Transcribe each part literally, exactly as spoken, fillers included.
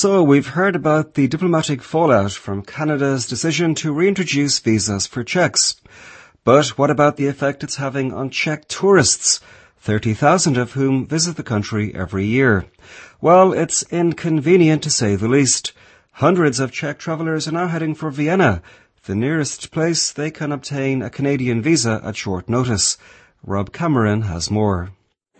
So we've heard about the diplomatic fallout from Canada's decision to reintroduce visas for Czechs. But what about the effect it's having on Czech tourists, thirty thousand of whom visit the country every year? Well, it's inconvenient to say the least. Hundreds of Czech travellers are now heading for Vienna, the nearest place they can obtain a Canadian visa at short notice. Rob Cameron has more.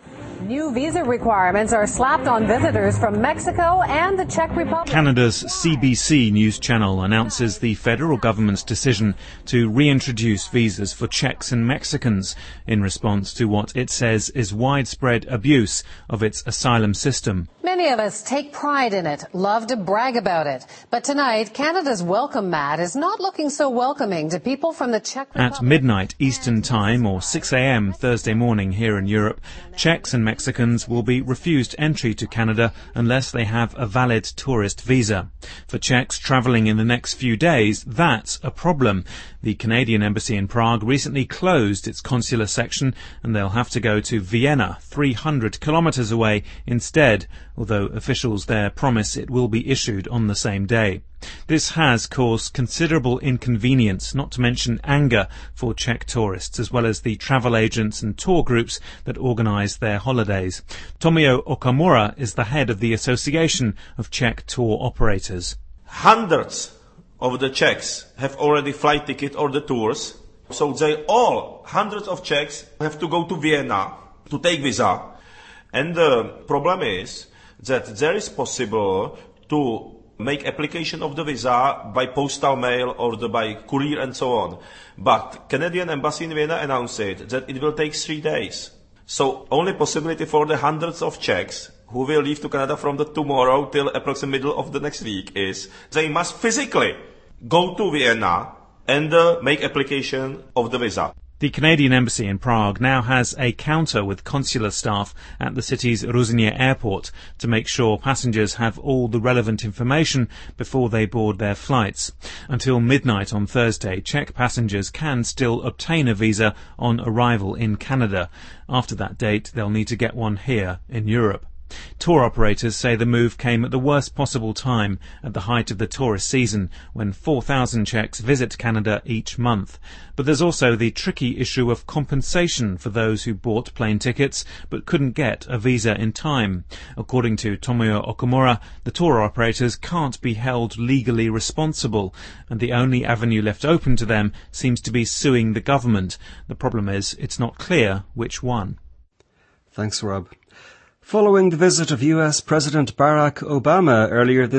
New visa requirements are slapped on visitors from Mexico and the Czech Republic. Canada's C B C news channel announces the federal government's decision to reintroduce visas for Czechs and Mexicans in response to what it says is widespread abuse of its asylum system. Many of us take pride in it, love to brag about it. But tonight, Canada's welcome mat is not looking so welcoming to people from the Czech Republic. At midnight Eastern Time, or six a.m. Thursday morning here in Europe, Czechs and Mexicans will be refused entry to Canada unless they have a valid tourist visa. For Czechs travelling in the next few days, that's a problem. The Canadian Embassy in Prague recently closed its consular section and they'll have to go to Vienna, three hundred kilometres away instead, although officials there promise it will be issued on the same day. This has caused considerable inconvenience, not to mention anger, for Czech tourists, as well as the travel agents and tour groups that organise their holidays. Tomio Okamura is the head of the Association of Czech Tour Operators. Hundreds of the Czechs have already flight ticket or the tours, so they all, hundreds of Czechs, have to go to Vienna to take visa. And the problem is that there is possible to make application of the visa by postal mail or the, by courier and so on. But Canadian Embassy in Vienna announced it, that it will take three days. So only possibility for the hundreds of Czechs who will leave to Canada from the tomorrow till approximately middle of the next week is they must physically go to Vienna and uh, make application of the visa. The Canadian Embassy in Prague now has a counter with consular staff at the city's Ruzyně airport to make sure passengers have all the relevant information before they board their flights. Until midnight on Thursday, Czech passengers can still obtain a visa on arrival in Canada. After that date, they'll need to get one here in Europe. Tour operators say the move came at the worst possible time, at the height of the tourist season, when four thousand Czechs visit Canada each month. But there's also the tricky issue of compensation for those who bought plane tickets but couldn't get a visa in time. According to Tomio Okamura, the tour operators can't be held legally responsible, and the only avenue left open to them seems to be suing the government. The problem is, it's not clear which one. Thanks, Rob. Following the visit of U S President Barack Obama earlier this